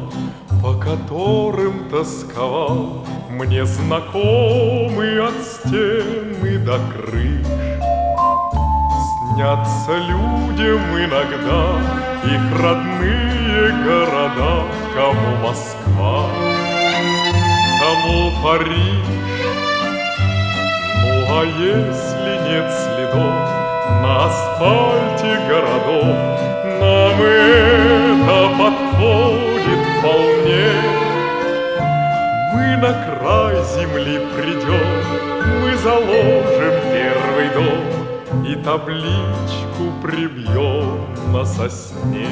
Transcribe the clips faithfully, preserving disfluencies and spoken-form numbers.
по которым тосковал, мне знакомы от стен и до крыш. Снятся людям иногда их родные города, кому Москва, кому Париж. Ну а если нет следов на асфальте городов, нам это подходит вполне. Мы на край земли придем, мы заложим первый дом и табличку прибьем на сосне.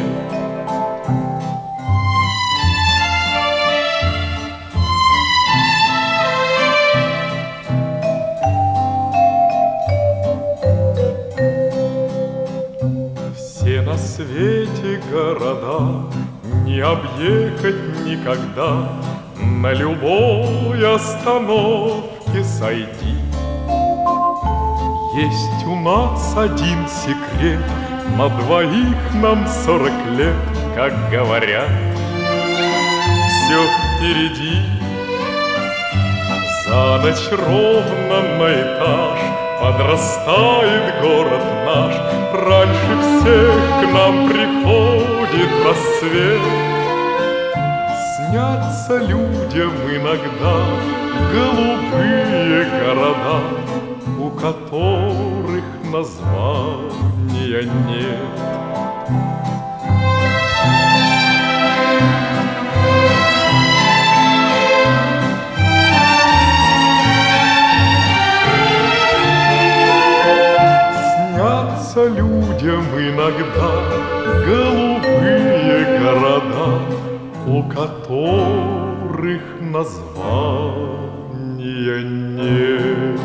Все на свете города не объехать никогда, на любой остановке сойти. Есть у нас один секрет, на двоих нам сорок лет, как говорят, все впереди. За ночь ровно на этаж подрастает город наш, раньше всех к нам приходит рассвет. Снятся людям иногда голубые города, у которых названия нет. Снятся людям иногда голубые города, у которых названия нет.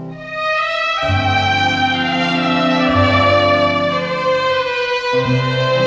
Thank you.